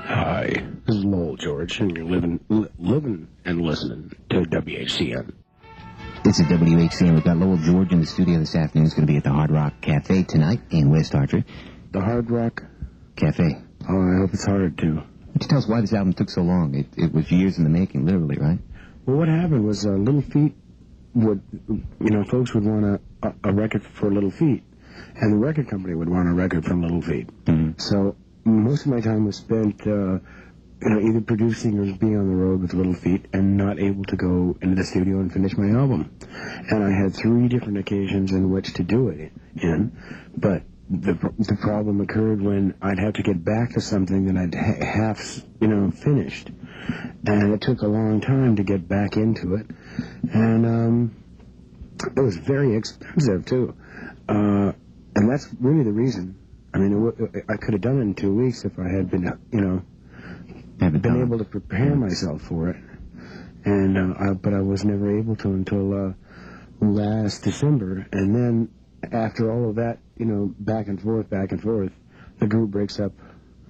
Hi, this is Lowell George, and you're living and listening to WHCN. This is WHCN. We've got Lowell George in the studio this afternoon. He's going to be at the Hard Rock Cafe tonight in West Hartford. The Hard Rock Cafe. Oh, I hope it's hard to. Would you tell us why this album took so long? It was years in the making, literally, right? Well, what happened was Little Feat would, folks would want a record for Little Feat, and the record company would want a record from Little Feat. Mm-hmm. So most of my time was spent, either producing or being on the road with Little Feat and not able to go into the studio and finish my album. And I had 3 different occasions in which to do it in, but the problem occurred when I'd have to get back to something that I'd half, finished. And it took a long time to get back into it. And it was very expensive, too. And that's really the reason. I mean, I could have done it in 2 weeks if I had been, been able to prepare myself for it. And but I was never able to until last December. And then after all of that, back and forth, the group breaks up,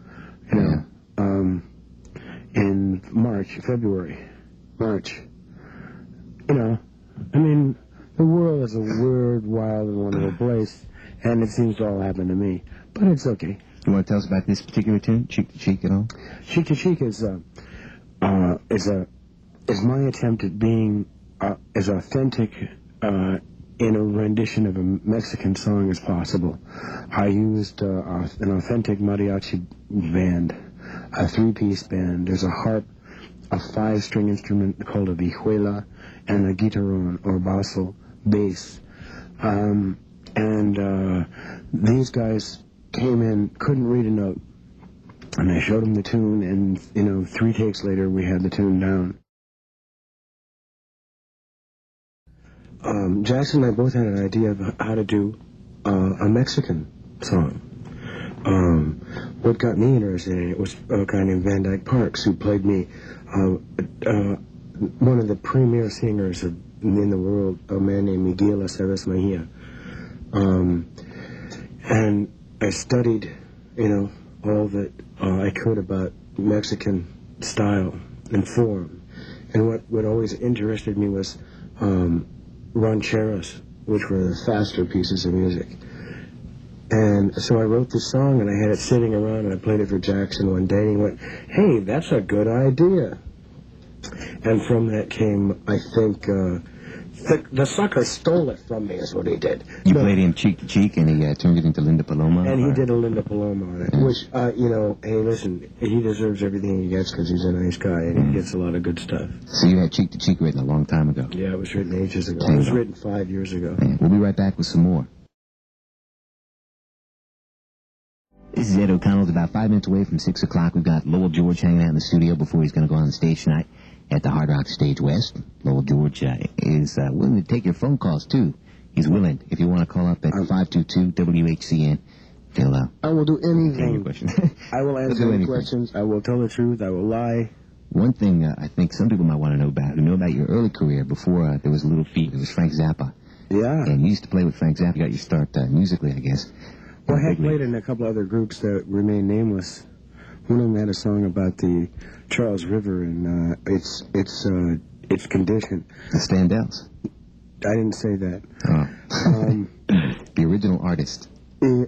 in February. I mean, the world is a weird, wild, and wonderful place, and it seems to all happen to me. But it's okay. You want to tell us about this particular tune, Cheek to Cheek, at all? Cheek to Cheek is my attempt at being as authentic in a rendition of a Mexican song as possible. I used an authentic mariachi band, a 3-piece band. There's a harp, a 5-string instrument called a vihuela, and a guitarron or bass. These guys came in, couldn't read a note, and I showed them the tune, and 3 takes later we had the tune down. Jackson and I both had an idea of how to do a Mexican song. What got me interested in it was a guy named Van Dyke Parks, who played me one of the premier singers in the world, a man named Miguel Aceves Mejia. And I studied, all that I could about Mexican style and form. And what always interested me was rancheras, which were the faster pieces of music. And so I wrote this song, and I had it sitting around, and I played it for Jackson one day, and he went, "Hey, that's a good idea." And from that came, I think, the sucker stole it from me, is what he did. You played him Cheek to Cheek, and he turned it into Linda Paloma? And he did a Linda Paloma on it, which, hey, listen, he deserves everything he gets because he's a nice guy, and he gets a lot of good stuff. So you had Cheek to Cheek written a long time ago? Yeah, it was written ages ago. It was written 5 years ago. Yeah. We'll be right back with some more. This is Ed O'Connell. It's about 5 minutes away from 6 o'clock. We've got Lowell George hanging out in the studio before he's going to go on the stage tonight at the Hard Rock Stage West. Lowell George is willing to take your phone calls, too. He's willing. If you want to call up at 522-WHCN, I will do anything. Your question. I will answer any questions. I will tell the truth. I will lie. One thing I think some people might want to know about, who know about your early career before there was Little Feat, it was Frank Zappa. Yeah. And you used to play with Frank Zappa. You got your start musically, I guess. Well, I had played in a couple other groups that remain nameless. One of them had a song about the Charles River and its condition. The Standells. I didn't say that. Oh. The original artist. I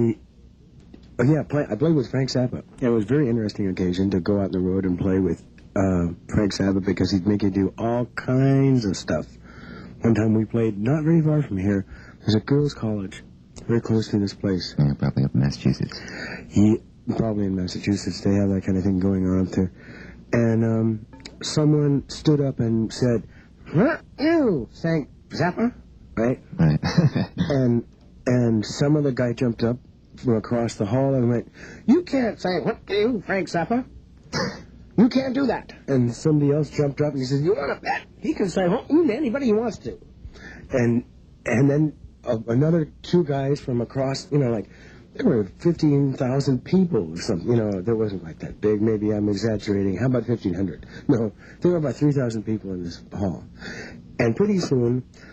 played with Frank Zappa. And it was a very interesting occasion to go out on the road and play with Frank Zappa because he'd make you do all kinds of stuff. One time we played not very far from here. There's a girls' college very close to this place. Yeah, probably up in Massachusetts. Probably in Massachusetts. They have that kind of thing going on there. And someone stood up and said, "What? You, Frank Zappa?" Right? Right. and some other guy jumped up from across the hall and went, "You can't say, 'What you, Frank Zappa?' You can't do that." And somebody else jumped up and he said, "You want to bet? He can say, 'What you,' to anybody he wants to." And then another 2 guys from across, there were 15,000 people or something. There wasn't like that big. Maybe I'm exaggerating. How about 1,500? No, there were about 3,000 people in this hall. And pretty soon,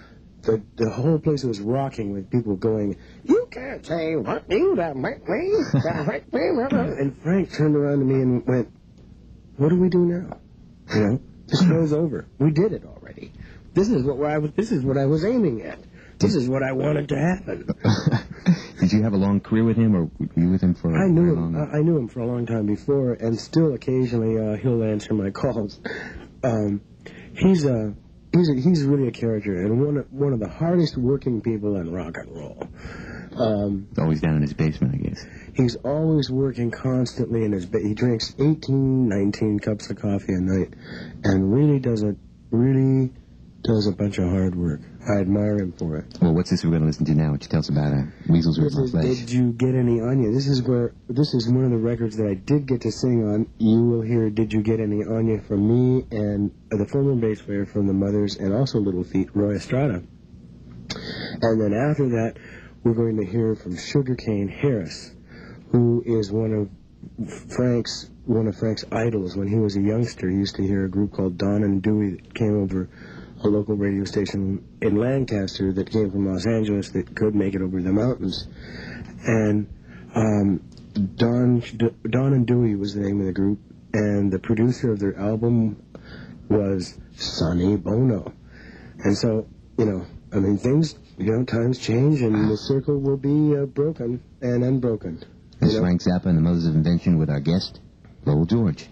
the whole place was rocking with people going, "You can't say what you done make me." And Frank turned around to me and went, "What do we do now? You know, the show's over. We did it already. This is what I was aiming at. This is what I wanted to happen." Did you have a long career with him, or were you with him for I knew very him. long? I knew him for a long time before, and still occasionally he'll answer my calls. He's really a character, and one of the hardest working people in rock and roll. Always down in his basement, I guess. He's always working constantly in his he drinks 18, 19 cups of coffee a night, and really does a bunch of hard work. I admire him for it. Well, what's this we're going to listen to now? What you tell us about Weasels Rip This My is Flesh? Did You Get Any Anya? This is one of the records that I did get to sing on. You will hear Did You Get Any Anya from me and the former bass player from the Mothers and also Little Feat, Roy Estrada. And then after that, we're going to hear from Sugarcane Harris, who is one of Frank's idols. When he was a youngster, he used to hear a group called Don and Dewey that came over a local radio station in Lancaster that came from Los Angeles that could make it over the mountains. And Don and Dewey was the name of the group, and the producer of their album was Sonny Bono. And so, things, times change, and the circle will be broken and unbroken. This is Frank Zappa and the Mothers of Invention with our guest, Lowell George.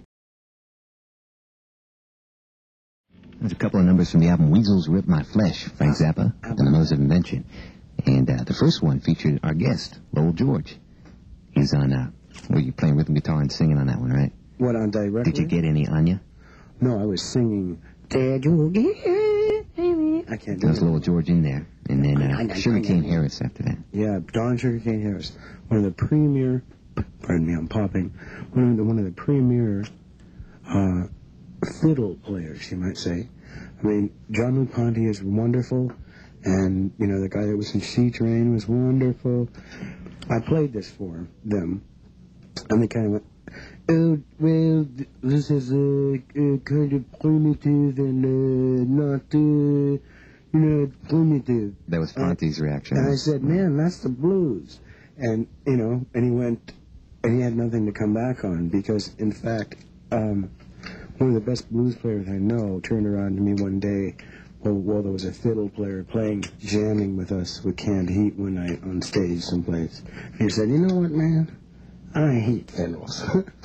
There's a couple of numbers from the album Weasels Rip My Flesh, Frank Zappa and the Mothers of Invention. And the first one featured our guest, Lowell George. He's on, you playing rhythm guitar and singing on that one, right? What, on direct? Did you get any Anya? No, I was singing, Did you get any? I can't do it. There's Lowell George in there. And then Sugarcane Harris after that. Yeah, Don Sugarcane Harris. One of the premier, pardon me, I'm popping, one of the premier fiddle players, you might say. I mean, John Luke Ponty is wonderful, and, the guy that was in C-Train was wonderful. I played this for them, and they kind of went, "Oh, well, this is kind of primitive and not, primitive." That was Ponty's reaction. And I said, "Man, that's the blues." And, and he went, and he had nothing to come back on, because, in fact, one of the best blues players I know turned around to me one day while there was a fiddle player jamming with us with Canned Heat one night on stage someplace. He said, "You know what, man? I hate fiddles."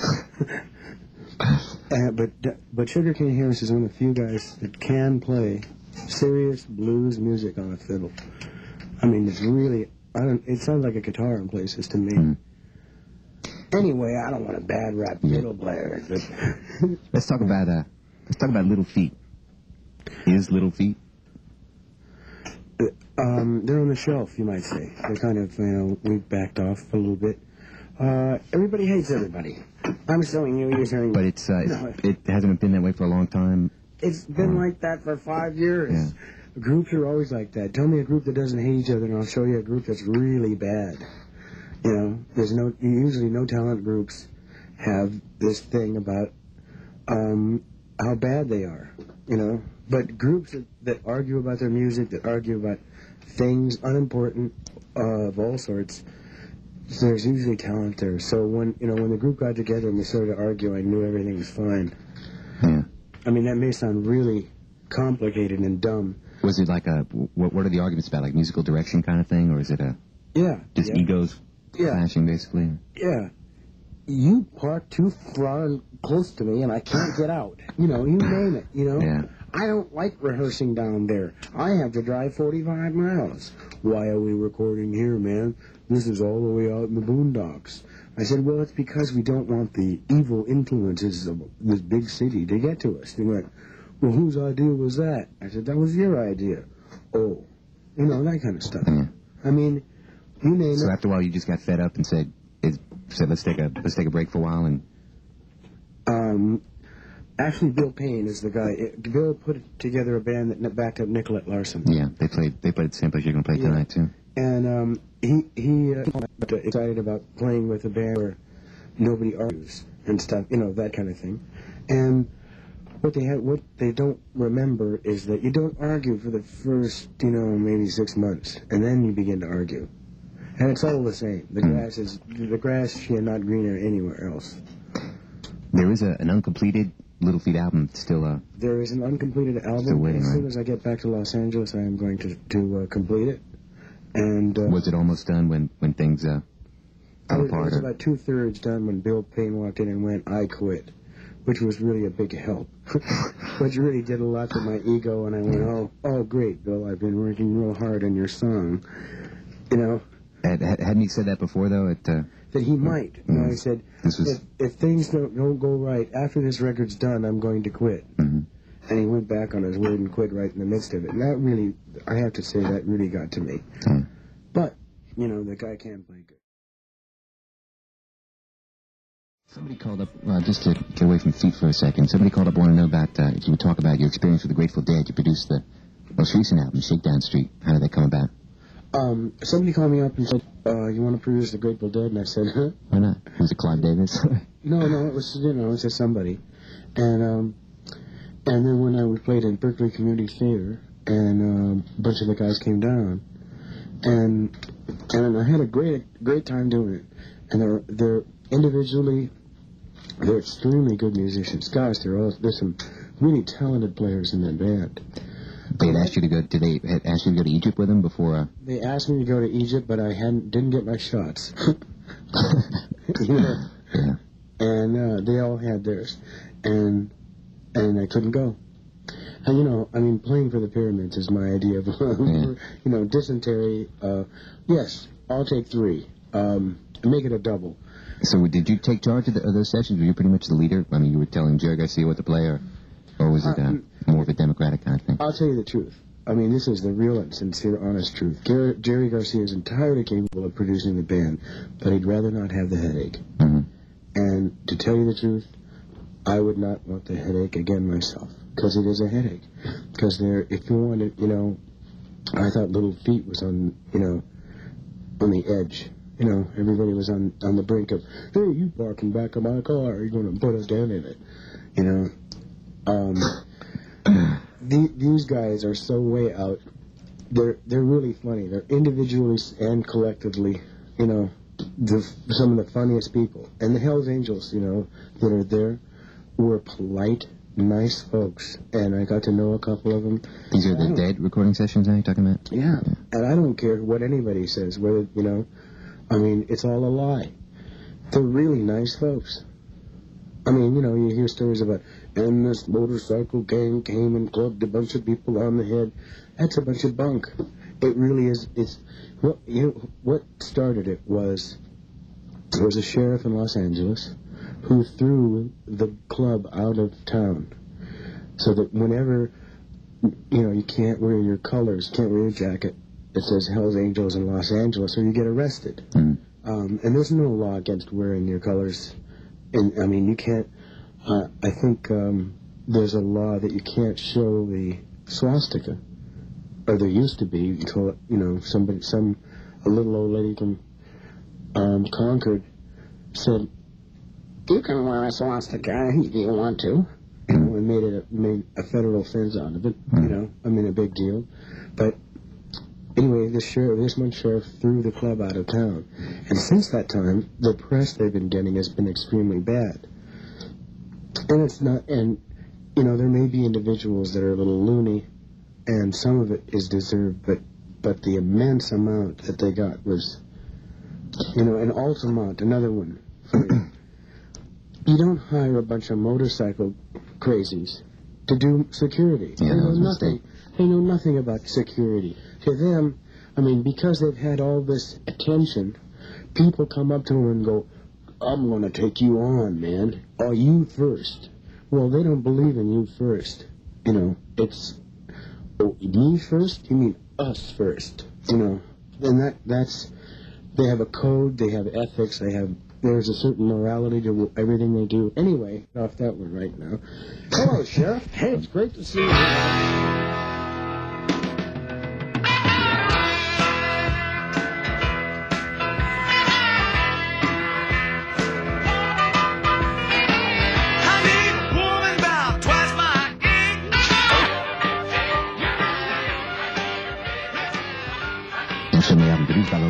But Sugarcane Harris is one of the few guys that can play serious blues music on a fiddle. I mean, it's really, it sounds like a guitar in places to me. Mm. Anyway, I don't want a bad rap fiddle player. Let's talk about Little Feat. Is Little Feat? They're on the shelf, you might say. They're kind of, we've backed off a little bit. Everybody hates everybody. I'm showing you, you're showing me. But it hasn't been that way for a long time. It's been like that for 5 years. Yeah. Groups are always like that. Tell me a group that doesn't hate each other, and I'll show you a group that's really bad. There's usually no talent groups have this thing about how bad they are, But groups that argue about their music, that argue about things unimportant of all sorts, there's usually talent there. So when the group got together and we started to argue, I knew everything was fine. Yeah. I mean, that may sound really complicated and dumb. Was it like what are the arguments about, like musical direction kind of thing, or is it just egos clashing, basically? Yeah. You park too far and close to me and I can't get out. You name it, Yeah. I don't like rehearsing down there. I have to drive 45 miles. Why are we recording here, man? This is all the way out in the boondocks. I said, well, it's because we don't want the evil influences of this big city to get to us. They went, well, whose idea was that? I said, that was your idea. Oh, that kind of stuff. Yeah. I mean, you name it. So after a while, you just got fed up and said, let's take a break for a while and. Actually, Bill Payne is the guy. Bill put together a band that backed up Nicolette Larson. Yeah, they played the same place you're going to play tonight, too. And he excited about playing with a band where nobody argues and stuff, that kind of thing. And what they don't remember is that you don't argue for the first, maybe 6 months, and then you begin to argue. And it's all the same. The grass is not greener anywhere else. There is an uncompleted Little Feat album still. There is an uncompleted album. Still waiting, as soon as I get back to Los Angeles, I am going to complete it. And was it almost done when things fell apart? It was about 2/3 done when Bill Payne walked in and went, "I quit," which was really a big help. Which really did a lot to my ego, and I went, "Oh, great, Bill! I've been working real hard on your song." Hadn't he said that before, though? That he might. I said, if things don't go right, after this record's done, I'm going to quit. Mm-hmm. And he went back on his word and quit right in the midst of it. And that really, I have to say, that really got to me. Mm. But, the guy can play good. Somebody called up, just to get away from feet for a second, somebody called up, wanted to know about, if you would talk about your experience with the Grateful Dead. You produced the most recent album, Shakedown Street. How did that come about? Somebody called me up and said, you want to produce the Grateful Dead? And I said, huh? Why not? Was it Clive Davis? No, it was, it was just somebody. And then when I played in Berkeley Community Theater, and a bunch of the guys came down, and I had a great time doing it. And they're individually, they're extremely good musicians. Gosh, there's some really talented players in that band. They had asked you to go. Did they ask you to go to Egypt with them before? They asked me to go to Egypt, but I didn't get my shots. Yeah. And they all had theirs, and I couldn't go. And playing for the Pyramids is my idea of dysentery. Yes, I'll take 3. Make it a double. So did you take charge of those sessions? Were you pretty much the leader? I mean, you were telling Jerry Garcia what to play, or was it more of a democratic kind of thing? I'll tell you the truth. This is the real and sincere, honest truth. Jerry Garcia is entirely capable of producing the band, but he'd rather not have the headache. Mm-hmm. And to tell you the truth, I would not want the headache again myself, because it is a headache. Because if you wanted, I thought Little Feat was on the edge. Everybody was on the brink of, hey, you parking back of my car, are you going to put a dent in it? These guys are so way out. They're really funny. They're individually and collectively, some of the funniest people. And the Hells Angels, that are there, were polite, nice folks. And I got to know a couple of them. These are the Dead recording sessions that you're talking about? Yeah. And I don't care what anybody says, whether, it's all a lie. They're really nice folks. You hear stories about, and this motorcycle gang came and clubbed a bunch of people on the head. That's a bunch of bunk. It really is. What started it was, there was a sheriff in Los Angeles who threw the club out of town, so that whenever, you can't wear your colors, can't wear your jacket, it says Hells Angels in Los Angeles, or you get arrested. Mm. And there's no law against wearing your colors. And you can't, I think there's a law that you can't show the swastika, or there used to be until, a little old lady from Concord said, you can wear a swastika if you want to, and made a federal offense out of it, a big deal. But anyway, this one sheriff threw the club out of town. And since that time, the press they've been getting has been extremely bad. And it's not, there may be individuals that are a little loony, and some of it is deserved, but the immense amount that they got was, and Altamont, another one. You don't hire a bunch of motorcycle crazies to do security. Yeah, They know nothing about security. To them, because they've had all this attention, people come up to them and go, I'm going to take you on, man. Oh, you first. Well, they don't believe in you first. It's, me first? You mean us first. And that's, they have a code, they have ethics, there's a certain morality to everything they do. Anyway, off that one right now. Hello, Sheriff. Hey, it's great to see you. I need a woman about twice my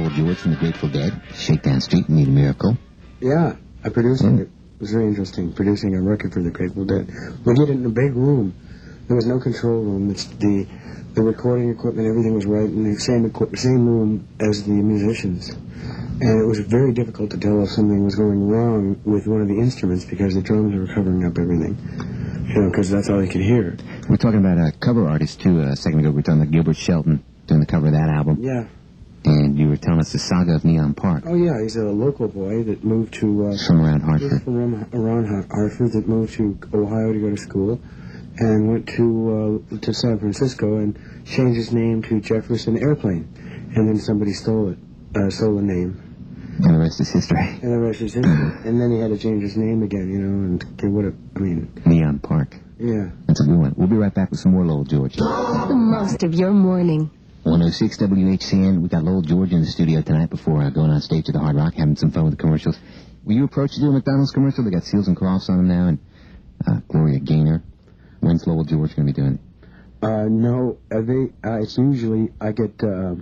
Lowell George from the Grateful Dead, Shakedown Street, Need a Miracle. Yeah, I produced it. It was very interesting, producing a record for the Grateful Dead. We did it in a big room. There was no control room. The recording equipment, everything was right in the same room as the musicians. And it was very difficult to tell if something was going wrong with one of the instruments because the drums were covering up everything. You know, because that's all they could hear. We're talking about a cover artist, too, a second ago. We were talking about Gilbert Shelton doing the cover of that album. Yeah. And you were telling us the saga of Neon Park. Oh, yeah, he's a local boy that moved to... from around Hartford. From around Hartford, that moved to Ohio to go to school, and went to San Francisco and changed his name to Jefferson Airplane. And then somebody stole the name. And the rest is history. And the rest is history. And then he had to change his name again, you know, and Neon Park. Yeah. That's a good one. We'll be right back with some more Lowell George. The most of your morning. 106 WHCN. We got Lowell George in the studio tonight before going on stage at the Hard Rock, having some fun with the commercials. Were you approached to do a McDonald's commercial? They got Seals and Crofts on them now, and Gloria Gaynor. When's Lowell George going to be doing it? No, it's usually, I get,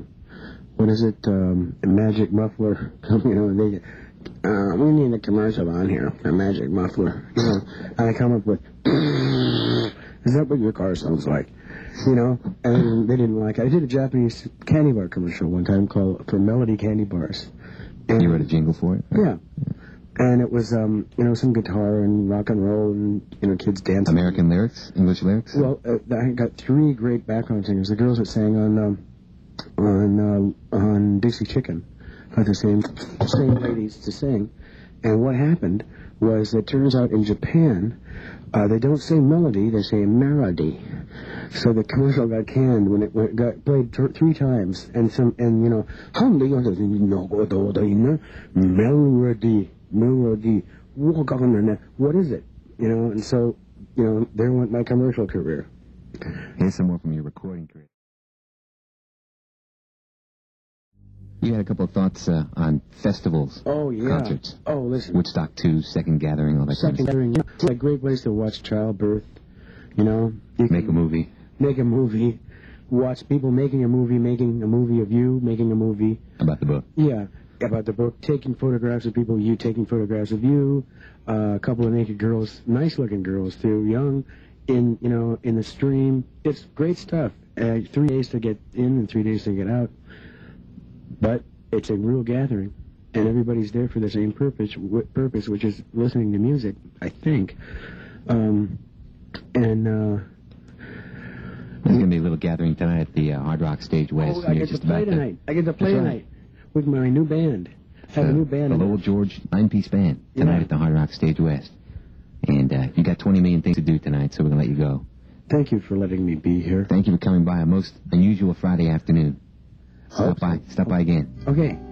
Magic Muffler, you know, and they get, we need a commercial on here for Magic Muffler, you know, and I come up with, is that what your car sounds like? You know, and they didn't like it. I did a Japanese candy bar commercial one time for Melody Candy Bars. And, you wrote a jingle for it? Yeah. And it was, you know, some guitar and rock and roll and, you know, kids dancing. American lyrics? English lyrics? Well, I got three great background singers. The girls that sang on Dixie Chicken are the same ladies to sing. And what happened was, it turns out in Japan, they don't say melody, they say melody. So the commercial got canned when it got played three times. And you know, melody, walk on the net. What is it? You know, and so, you know, there went my commercial career. Here's some more from your recording career. You had a couple of thoughts on festivals. Oh, yeah. Concerts. Oh, listen. Woodstock 2, Second Gathering, all that kind of stuff. Second Gathering, yeah. It's a great place to watch childbirth, you know. Make a movie. Make a movie. Watch people making a movie of you, making a movie. About the book. Yeah, about the book. Taking photographs of people, you taking photographs of you. A couple of naked girls, nice-looking girls, too, young, in the stream. It's great stuff. 3 days to get in and 3 days to get out. But it's a real gathering, and everybody's there for the same purpose, which is listening to music, I think. There's going to be a little gathering tonight at the Hard Rock Stage West. I get to play tonight. I get to play tonight with my new band. I have a new band. The Lowell George 9-piece band tonight at the Hard Rock Stage West. And you got 20 million things to do tonight, so we're going to let you go. Thank you for letting me be here. Thank you for coming by a most unusual Friday afternoon. Stop by again. Okay.